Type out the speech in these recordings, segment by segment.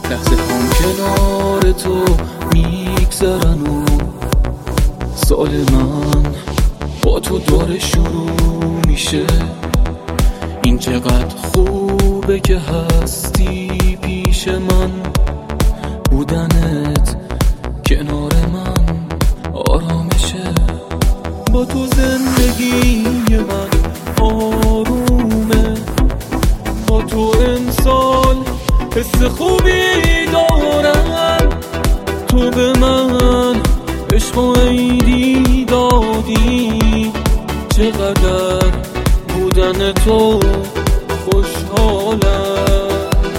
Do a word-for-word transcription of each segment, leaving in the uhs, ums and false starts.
لحظه هم کنار تو میگذرن و سال من با تو داره شروع میشه. این چقدر خوبه که هستی پیش من، بودنت کنار من آرامشه. با تو زندگی من آرومه، با تو امسال حس خوبی دارم. تو به من عشق و عیدی دادی، چقدر بودن تو خوشحالم.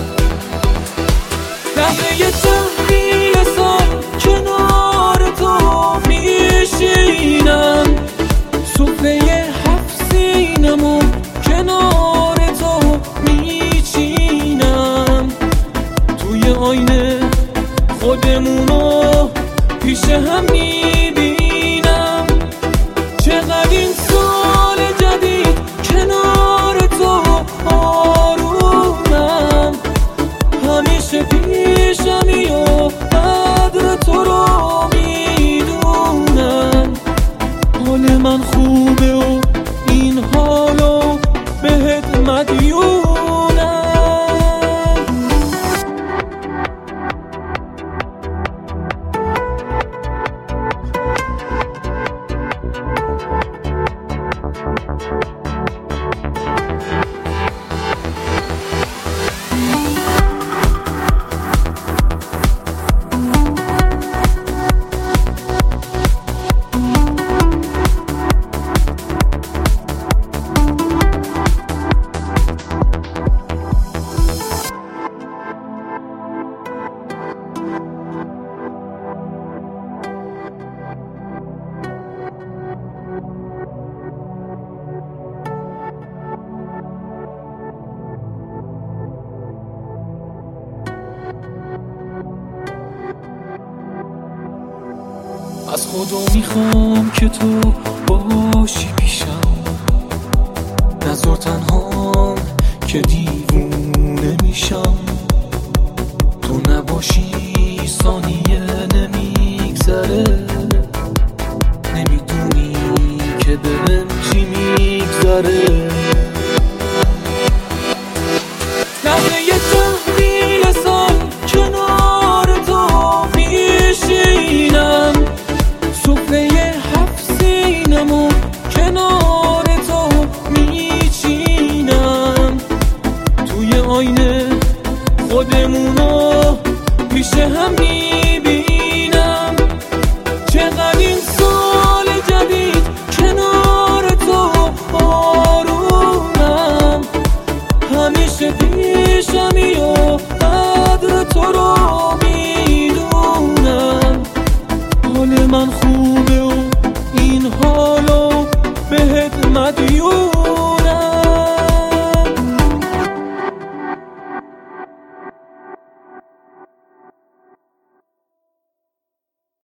لحظه تحویل سال کنار تو میشینم، سفره هفت سینمو کنار تو میچینم. توی آینه خودمونو پیش هم میبینم. چقدر این سال جدید کنار تو آرومم، همیشه پیشمی و قدر تو رو میدونم. حال من خوبه و این حالو بهت مدیونم. از خدا میخوام که تو باشی پیشم، نذار تنها که دیوونه میشم. تو نباشی ثانیه نمیگذره، نمیدونی که بهم چی میگذره. لحظه یه تحویل سال کنار تو میشینم، سفره هفت سینمو کنار تو میچینم. توی آینه خودمونو پیش هم میبینم. چقدر این سال جدید کنار تو آرومم، همیشه پیشمی و قدر تو رو